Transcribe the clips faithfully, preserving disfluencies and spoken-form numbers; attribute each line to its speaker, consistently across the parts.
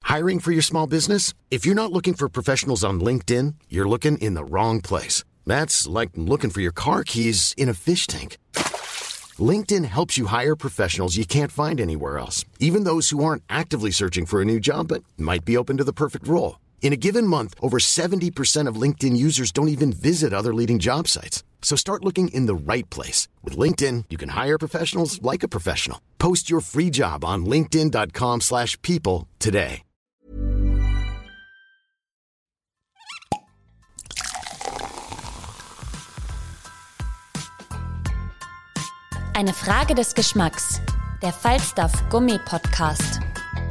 Speaker 1: Hiring for your small business? If you're not looking for professionals on LinkedIn, you're looking in the wrong place. That's like looking for your car keys in a fish tank. LinkedIn helps you hire professionals you can't find anywhere else, even those who aren't actively searching for a new job but might be open to the perfect role. In a given month, over seventy percent of LinkedIn users don't even visit other leading job sites. So start looking in the right place. With LinkedIn, you can hire professionals like a professional. Post your free job on linkedin dot com slash people today.
Speaker 2: Eine Frage des Geschmacks. Der Falstaff Gourmet-Podcast.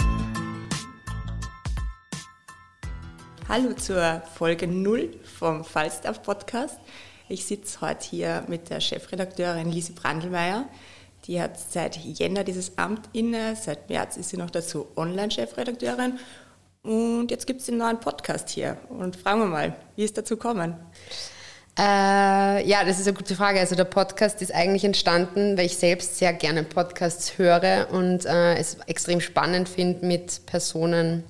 Speaker 3: Hallo zur Folge null vom Falstaff Podcast. Ich sitze heute hier mit der Chefredakteurin Lisi Brandlmeier. Die hat seit Jänner dieses Amt inne, seit März ist sie noch dazu Online-Chefredakteurin. Und jetzt gibt es den neuen Podcast hier. Und fragen wir mal, wie ist dazu gekommen?
Speaker 4: Äh, ja, das ist eine gute Frage. Also der Podcast ist eigentlich entstanden, weil ich selbst sehr gerne Podcasts höre und äh, es extrem spannend finde, mit Personen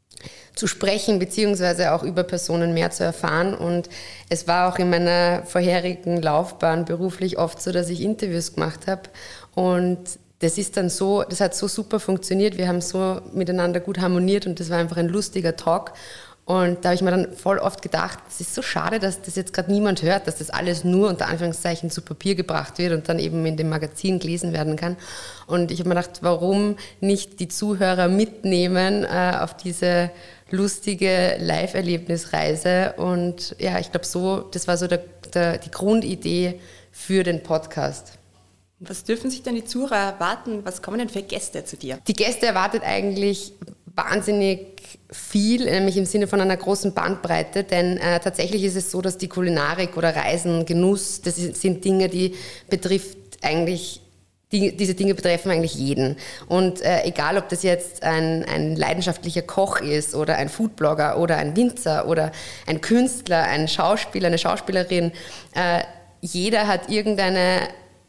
Speaker 4: zu sprechen, beziehungsweise auch über Personen mehr zu erfahren. Und es war auch in meiner vorherigen Laufbahn beruflich oft so, dass ich Interviews gemacht habe. Und das ist dann so, das hat so super funktioniert. Wir haben so miteinander gut harmoniert und das war einfach ein lustiger Talk. Und da habe ich mir dann voll oft gedacht, es ist so schade, dass das jetzt gerade niemand hört, dass das alles nur unter Anführungszeichen zu Papier gebracht wird und dann eben in dem Magazin gelesen werden kann. Und ich habe mir gedacht, warum nicht die Zuhörer mitnehmen äh, auf diese lustige Live-Erlebnisreise. Und ja, ich glaube so, das war so der, der, die Grundidee für den Podcast.
Speaker 3: Was dürfen sich denn die Zuhörer erwarten? Was kommen denn für Gäste zu dir?
Speaker 4: Die Gäste erwartet eigentlich wahnsinnig viel, nämlich im Sinne von einer großen Bandbreite, denn äh, tatsächlich ist es so, dass die Kulinarik oder Reisen, Genuss, das sind Dinge, die betrifft eigentlich, die, diese Dinge betreffen eigentlich jeden. Und äh, egal, ob das jetzt ein, ein leidenschaftlicher Koch ist oder ein Foodblogger oder ein Winzer oder ein Künstler, ein Schauspieler, eine Schauspielerin, äh, jeder hat irgendeine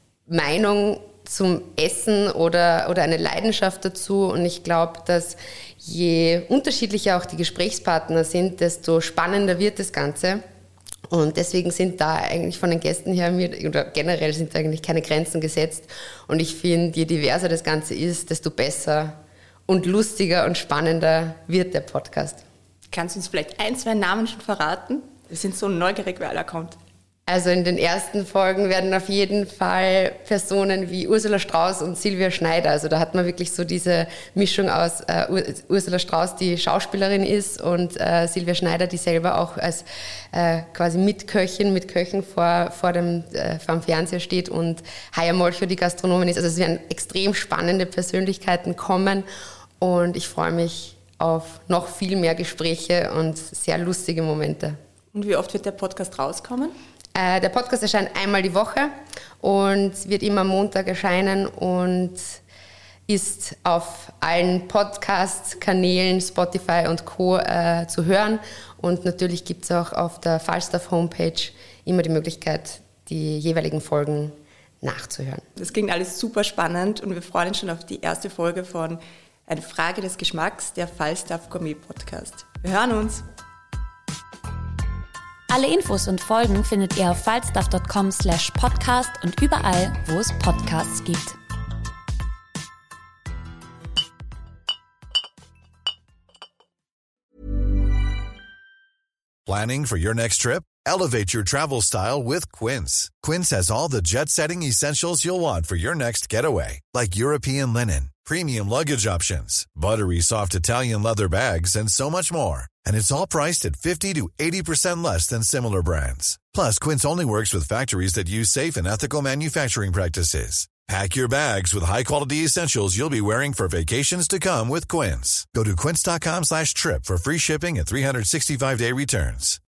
Speaker 4: Meinung zum Essen oder, oder eine Leidenschaft dazu. Und ich glaube, dass je unterschiedlicher auch die Gesprächspartner sind, desto spannender wird das Ganze. Und deswegen sind da eigentlich von den Gästen her, oder generell sind da eigentlich keine Grenzen gesetzt. Und ich finde, je diverser das Ganze ist, desto besser und lustiger und spannender wird der Podcast.
Speaker 3: Kannst du uns vielleicht ein, zwei Namen schon verraten? Wir sind so neugierig, wer aller kommt.
Speaker 4: Also in den ersten Folgen werden auf jeden Fall Personen wie Ursula Strauß und Silvia Schneider, also da hat man wirklich so diese Mischung aus äh, Ursula Strauß, die Schauspielerin ist, und äh, Silvia Schneider, die selber auch als äh, quasi Mitköchin, mit Köchen vor, vor, dem, äh, vor dem Fernseher steht, und Haya Molcho, die Gastronomin ist. Also es werden extrem spannende Persönlichkeiten kommen und ich freue mich auf noch viel mehr Gespräche und sehr lustige Momente.
Speaker 3: Und wie oft wird der Podcast rauskommen?
Speaker 4: Der Podcast erscheint einmal die Woche und wird immer am Montag erscheinen und ist auf allen Podcast-Kanälen, Spotify und Co. Äh, zu hören. Und natürlich gibt es auch auf der Falstaff-Homepage immer die Möglichkeit, die jeweiligen Folgen nachzuhören.
Speaker 3: Das klingt alles super spannend und wir freuen uns schon auf die erste Folge von Eine Frage des Geschmacks, der Falstaff Gourmet-Podcast. Wir hören uns!
Speaker 2: Alle Infos und Folgen findet ihr auf falstaff dot com slash podcast und überall, wo es Podcasts gibt.
Speaker 5: Planning for your next trip? Elevate your travel style with Quince. Quince has all the jet-setting essentials you'll want for your next getaway, like European linen, premium luggage options, buttery soft Italian leather bags, and so much more. And it's all priced at fifty to eighty percent less than similar brands. Plus, Quince only works with factories that use safe and ethical manufacturing practices. Pack your bags with high-quality essentials you'll be wearing for vacations to come with Quince. Go to quince dot com slash trip for free shipping and three sixty-five day returns.